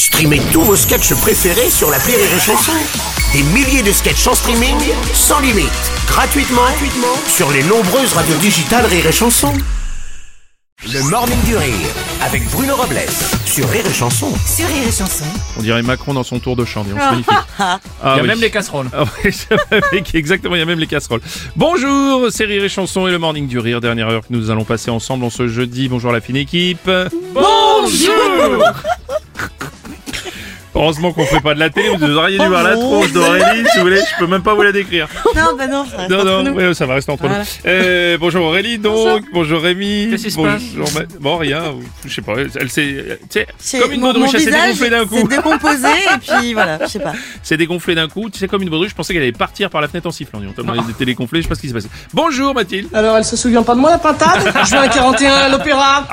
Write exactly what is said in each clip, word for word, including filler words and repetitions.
Streamez tous vos sketchs préférés sur l'appli Rire et Chanson. Des milliers de sketchs en streaming, sans limite, gratuitement, gratuitement sur les nombreuses radios digitales Rire et Chanson. Le Morning du Rire, avec Bruno Robles, sur Rire et Chanson. Sur Rire et Chanson. On dirait Macron dans son tour de chant, c'est magnifique. Ah, il y a oui. même les casseroles. Ah oui, exactement, il y a même les casseroles. Bonjour, c'est Rire et Chanson et le Morning du Rire, dernière heure que nous allons passer ensemble en ce jeudi. Bonjour la fine équipe. Bonjour. Heureusement qu'on fait pas de la télé, vous auriez dû voir la tronche d'Aurélie, si vous voulez, je peux même pas vous la décrire. Non, bah non, ça reste Non, entre non, nous. ouais, ça va rester entre Voilà. nous. Euh, bonjour Aurélie, donc, bonjour, bonjour Rémi. Qu'est-ce qui se bonjour, Ma- Bon, rien, je sais pas, elle s'est, tu sais, C'est- comme une mon- baudruche, mon elle s'est visage dégonflée d'un s'est coup. décomposé et puis voilà, je sais pas. C'est dégonflé d'un coup, tu sais, comme une baudruche, je pensais qu'elle allait partir par la fenêtre en sifflant. On tellement elle était dégonflée, je sais pas ce qui s'est passé. Bonjour Mathilde. Alors, elle se souvient pas de moi, la pintade? Je viens à quarante et un à l'opéra.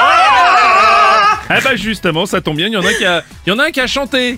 Ah bah justement, ça tombe bien, il y en a un qui a, il y en a un qui a chanté.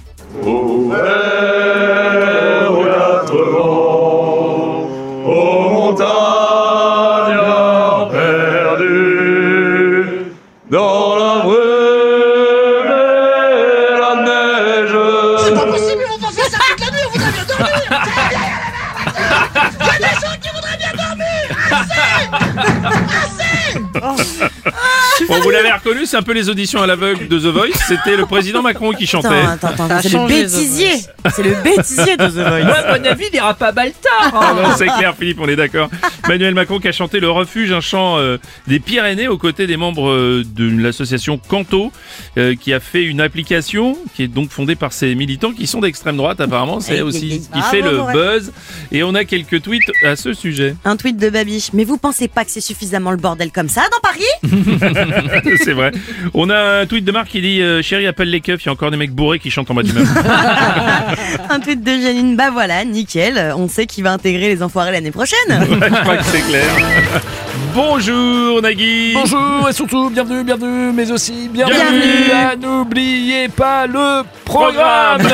Dans la brume et la neige. C'est pas possible, ils vont pas faire ça toute la nuit, on voudrait bien dormir. Il y a des gens qui voudraient bien dormir. Assez. Assez. Bon, vous l'avez reconnu, c'est un peu les auditions à l'aveugle de The Voice. C'était le président Macron qui chantait. Attends, attends, attends, c'est le changé, bêtisier. C'est le bêtisier de The Voice. Moi, à mon avis, il ira pas Baltard. Ah non, c'est clair, Philippe, on est d'accord. Emmanuel Macron qui a chanté Le Refuge, un chant euh, des Pyrénées aux côtés des membres euh, de l'association Canto, euh, qui a fait une application qui est donc fondée par ces militants qui sont d'extrême droite apparemment. C'est Aïe, aïe, aussi aïe, ce qui bravo, fait le Morel. buzz. Et on a quelques tweets à ce sujet. Un tweet de Babiche. Mais vous pensez pas que c'est suffisamment le bordel comme ça dans Paris? C'est vrai. On a un tweet de Marc qui dit euh, chérie, appelle les keufs, il y a encore des mecs bourrés qui chantent en bas d'immeuble. Un tweet de Janine. Bah voilà, nickel. On sait qui va intégrer les enfoirés l'année prochaine. Ouais, je crois que c'est clair. Bonjour Nagui. Bonjour et surtout, bienvenue, bienvenue, mais aussi bienvenue, Bienvenue. à n'oubliez pas le programme.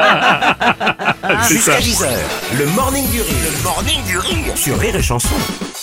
C'est ça. Jusqu'à dix heures, le Morning du Rire, le Morning du Rire, sur Rire et Chanson.